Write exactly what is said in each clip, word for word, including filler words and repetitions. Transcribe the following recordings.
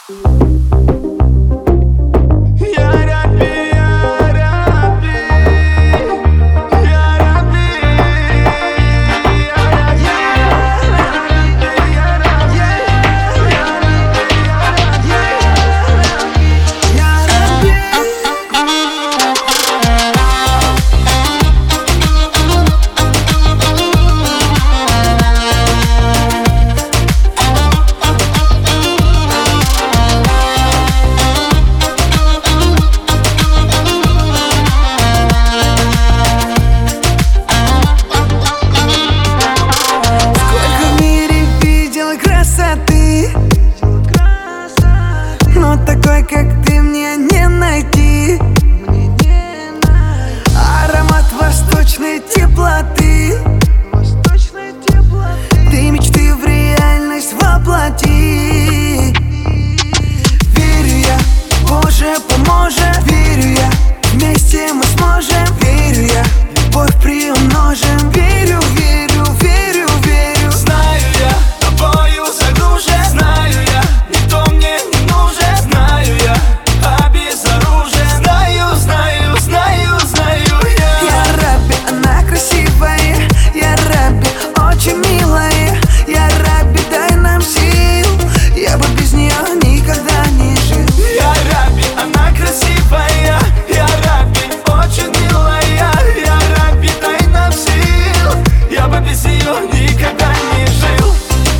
Но такой, как ты, мне не найти. Аромат восточной теплоты, ты мечты в реальность воплоти. Верю я, Боже, поможет. Верю я, вместе мы сможем. Верю я, любовь приумножим. Верю, верю, верю, верю. Знаю я, тобою загружен. Знаю я, никто мне не нужен. Знаю я, обезоружен. Знаю, знаю, знаю, знаю я. Я Рабби, она красивая. Я Рабби, очень милая. Я Рабби, дай нам сил. Я бы без нее никогда не жил. Я Рабби, она красивая. Я Рабби, очень милая. Я Рабби, дай нам сил. Я бы без нее никогда не жил.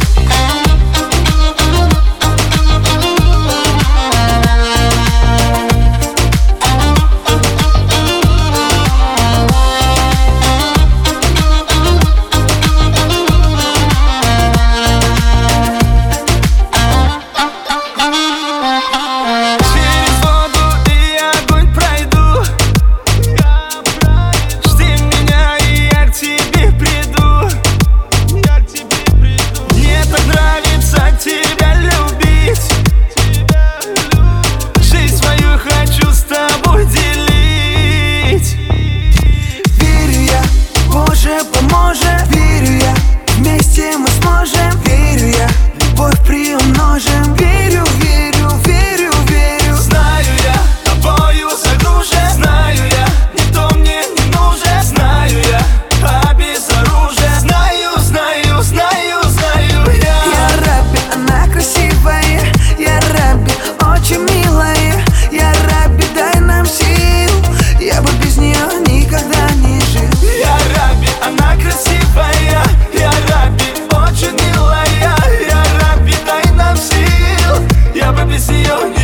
Поможет. Верю я, вместе мы сможем. Верю я, любовь приумножим. Верю, верю, верю, верю. Знаю я, тобою загружен. Знаю я, никто мне не нужен. Знаю я, обезоружен. Знаю, знаю, знаю, знаю я. Я Рабби, она красивая. Я Рабби, очень милая. Я Рабби, дай нам сил. Я бы без нее никогда не жил. Я Рабби, она красивая. Я Рабби, очень милая. Я Рабби, дай нам сил. Я бы без нее